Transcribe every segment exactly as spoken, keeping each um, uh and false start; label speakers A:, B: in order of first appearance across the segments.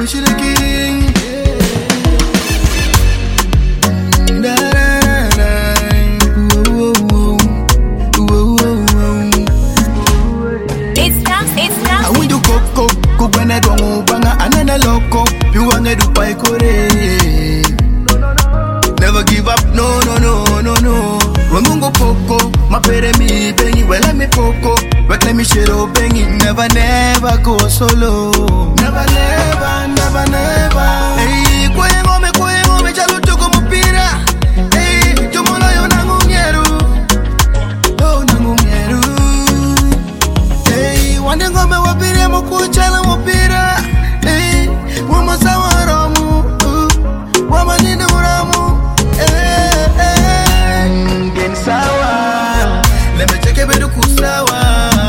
A: she the king. Da, da, da, da. Whoa, whoa, whoa. Whoa, whoa, whoa.
B: It's now, it's now.
A: I want to go, go, go, when I don't move, anana loco. You want to do pie kore. Never give up, no, no, no, no, no. Ramungo poco, my pere mi bengi, well let me poco. But let me share up bengi, never, never go solo. Never, never, never, never. Hey, kwengo me, kwengo me, chalo tuko mupira. Hey, tumola yo nangunyeru. Yo nangunyeru. Hey, wandengo me wapire mukuchala mupira. Hey, wama sawa ramu. Wama nina muramu. Hey, hey. Gen sawa. Let me check it bedu kusawa.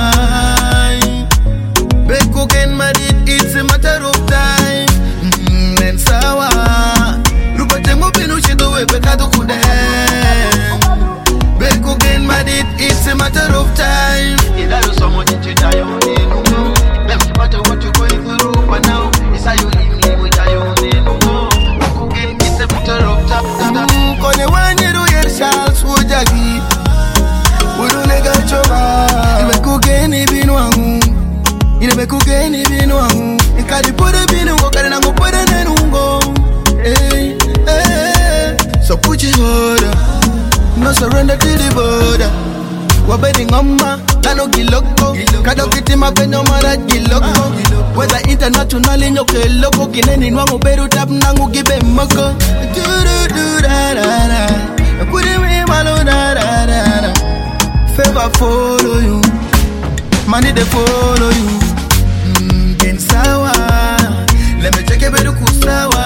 A: Beko gen madit, it's a matter of time. Gen sawa. Rupate mo binu chido we bekado kude. Beko gen madit, it's a matter of time. Ida do someone to die on the no. Let me matter what you're going through, but now it's how you leave me with die on the no. Beko gen, it's a matter of time. Kone wanyeru yer shals wujagi. Urune gachoba. Ibe kugeni binu wangu. Ibe kugeni binu wangu. Ikadi pode binu wakare nango pode nenungo. Hey, hey. So put your hold up. No surrender to the border. Wabedi ngoma, kano kiloko. Kado kiti mapenyo mara kiloko. Whether international nyoke loko. Kineni nwangu beru tap nangu gibe moko. Do do do da da da. Put it in malo da da da da. Favor follow you. Money they follow you. Mm, gen sawa. Let me check it bedu kusawa.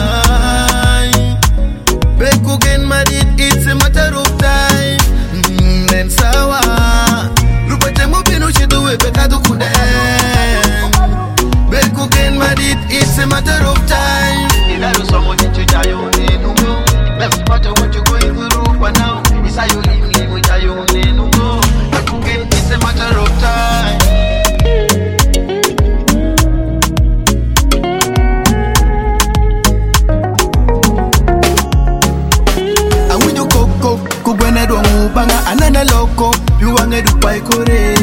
A: Beko gen madit, it's a matter of time. Mm, gen sawa. Rupate mo binu shido we bekado kude. Beko gen madit, it's a matter of time. Ida do someone to die on the no. Let me matter what you're going through, but now it's how you leave me with die on the no. Beko gen, it's a matter of time. Kubwene do mubanga anana loko. You wange du pai kore.